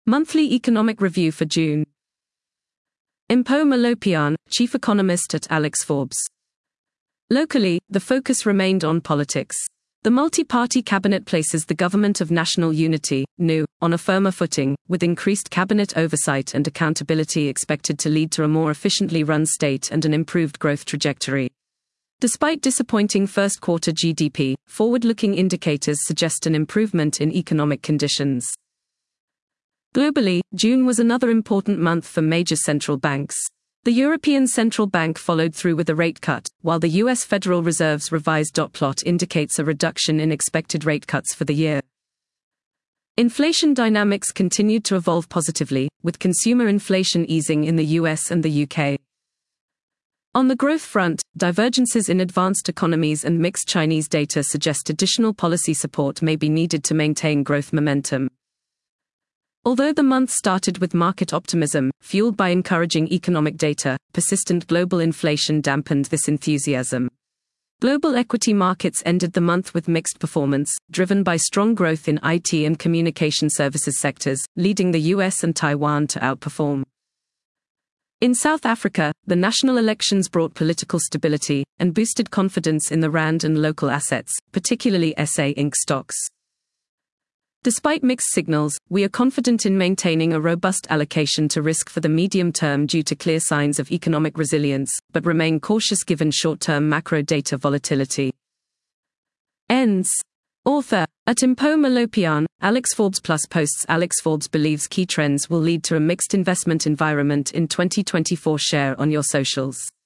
Monthly Economic Review for June. Impo Malopian, Chief Economist at Alex Forbes. Locally, the focus remained on politics. The multi-party cabinet places the Government of National Unity, NU, on a firmer footing, with increased cabinet oversight and accountability expected to lead to a more efficiently run state and an improved growth trajectory. Despite disappointing first-quarter GDP, forward-looking indicators suggest an improvement in economic conditions. Globally, June was another important month for major central banks. The European Central Bank followed through with a rate cut, while the U.S. Federal Reserve's revised dot plot indicates a reduction in expected rate cuts for the year. Inflation dynamics continued to evolve positively, with consumer inflation easing in the U.S. and the U.K. On the growth front, divergences in advanced economies and mixed Chinese data suggest additional policy support may be needed to maintain growth momentum. Although the month started with market optimism, fueled by encouraging economic data, persistent global inflation dampened this enthusiasm. Global equity markets ended the month with mixed performance, driven by strong growth in IT and communication services sectors, leading the US and Taiwan to outperform. In South Africa, the national elections brought political stability and boosted confidence in the rand and local assets, particularly SA Inc. stocks. Despite mixed signals, we are confident in maintaining a robust allocation to risk for the medium term due to clear signs of economic resilience, but remain cautious given short-term macro data volatility. Ends. Author. At Impo Malopian, Alex Forbes Plus posts. Alex Forbes believes key trends will lead to a mixed investment environment in 2024. Share on your socials.